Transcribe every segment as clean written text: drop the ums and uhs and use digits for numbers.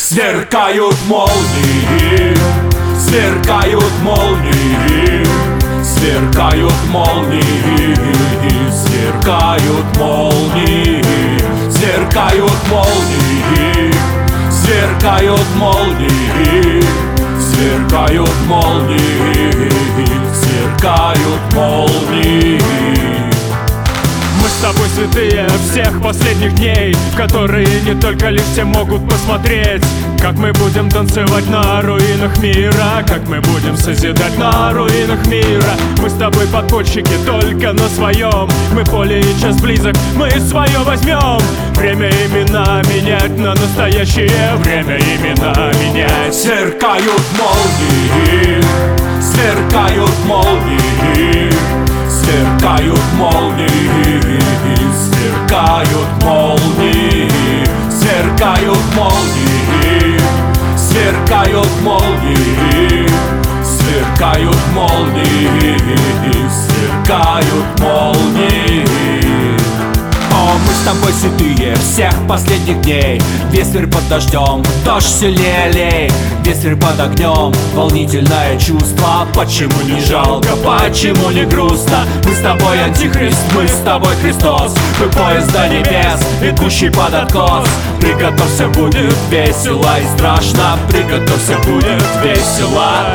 Сверкают молнии, сверкают молнии, сверкают молнии, сверкают молнии, сверкают молнии, сверкают молнии, сверкают молнии, сверкают молнии. Мы с тобой святые всех последних дней, в которые не только лишь все могут посмотреть. Как мы будем танцевать на руинах мира, как мы будем созидать на руинах мира. Мы с тобой подпольщики только на своем. Мы поле и час близок, мы свое возьмем. Время имена менять на настоящее время имена менять. Сверкают молнии, сверкают молнии, сверкают молнии, сверкают молнии, сверкают молнии, сверкают молнии, сверкают молнии, сверкают молнии. О, мы с тобой святые всех последних дней. Ветер под дождем, дождь сильнее лей. Ветер под огнем, волнительное чувство. Почему не жалко, почему не грустно? Мы с тобой антихрист, мы с тобой Христос. Мы поезд до небес, идущий под откос. Приготовься, будет весело и страшно. Приготовься, будет весело.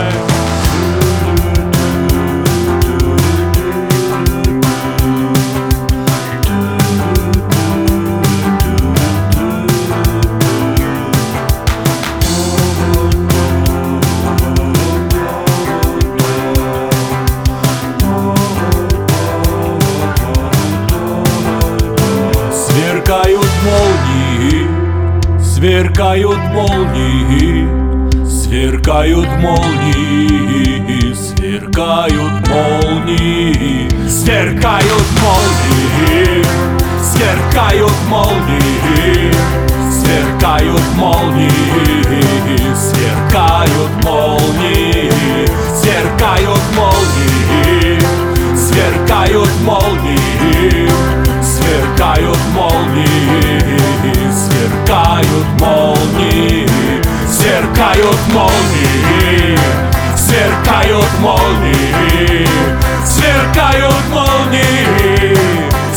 Сверкают молнии, сверкают молнии, сверкают молнии, сверкают молнии, сверкают молнии, сверкают молнии, сверкают молнии, сверкают молнии, сверкают молнии, сверкают молнии, сверкают молнии, сверкают молнии, сверкают молнии, сверкают молнии, сверкают молнии,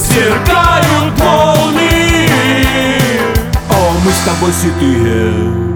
сверкают молнии. О, мы с тобой святые.